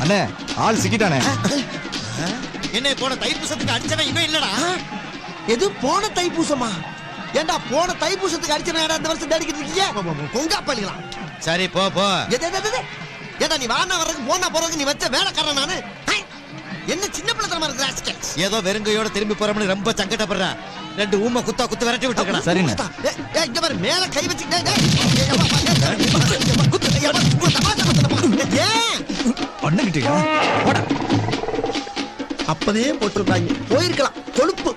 அண்ணே ஆள் சிக்கிட்டானே. என்ன போன தைப்பூசத்துக்கு அடிச்சவன் இவன் இல்லடா. எது போன தைப்பூசமா? ஏண்டா போன தைப்பூசத்துக்கு அடிச்சவன் இந்த வருஷம் தேடிக்கிட்டு இருக்கீங்க? கொங்கா பண்ணிக்கலாம். சரி போ போ. ஏண்டா நீ வானா வர்றதுக்கு போனா போறதுக்கு நீ வச்ச வேலைக்காரன் நானு. என்ன சின்ன பிள்ளைத்தனமா இருக்கு. ஏதோ வெறுங்கையோட திரும்பி போறோம்னு ரொம்ப சங்கடப்படுறா. 2 ஊமை குத்து விரட்டி விட்டுருக்கா. சரிங்க. இங்க பாரு மேல கை வச்சுக்கிட்டே பண்ணிக்கிட்டீங்க. அப்பதே போட்டிருப்பாங்க. போயிருக்கலாம் கொழுப்பு.